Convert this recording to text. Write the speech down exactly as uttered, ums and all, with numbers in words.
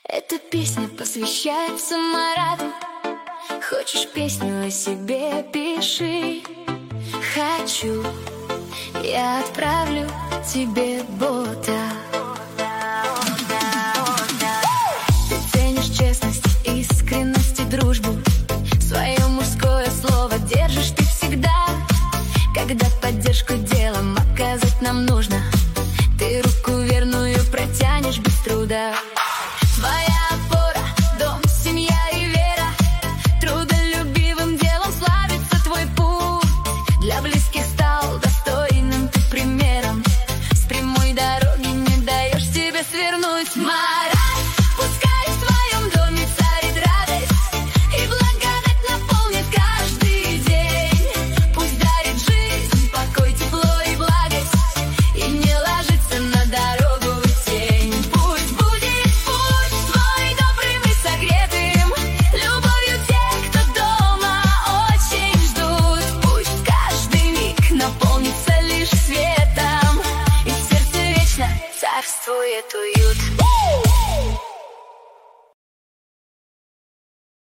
Эта песня посвящается Марату. Хочешь песню о себе, пиши. Хочу, я отправлю тебе бота. Ты ценишь честность, искренность и дружбу. Свое мужское слово держишь ты всегда. Когда поддержку делом оказать нам нужно, ты руку верную протянешь без труда. Твоя опора, дом, семья и вера. Трудолюбивым делом славится твой путь. Для близких стал достойным ты примером. С прямой дороги не даешь себе свернуть. Марат, пускай в твоем доме царит радость, и благодать наполнит каждый день. Пусть дарит жизнь, покой, тепло и благость, и не ложится на дорогу тень. Пусть будет путь твой добрым и согретым, любовью тех, кто дома очень ждут. Пусть каждый миг наполнится лишь светом, и в сердце вечно царствует уют.